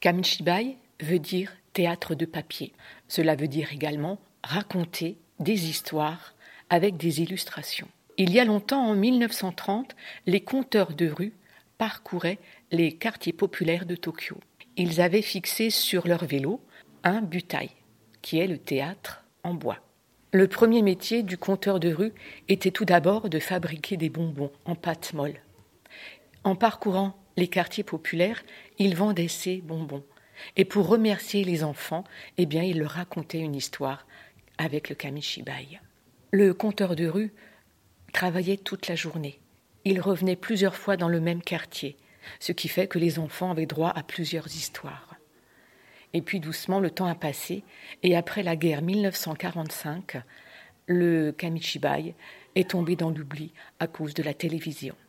Kamishibai veut dire théâtre de papier. Cela veut dire également raconter des histoires avec des illustrations. Il y a longtemps, en 1930, les conteurs de rue parcouraient les quartiers populaires de Tokyo. Ils avaient fixé sur leur vélo un butai, qui est le théâtre en bois. Le premier métier du conteur de rue était tout d'abord de fabriquer des bonbons en pâte molle. En parcourant les quartiers populaires, il vendait ses bonbons. Et pour remercier les enfants, il leur racontait une histoire avec le kamishibai. Le conteur de rue travaillait toute la journée. Il revenait plusieurs fois dans le même quartier, ce qui fait que les enfants avaient droit à plusieurs histoires. Et puis doucement, le temps a passé, et après la guerre 1945, le kamishibai est tombé dans l'oubli à cause de la télévision.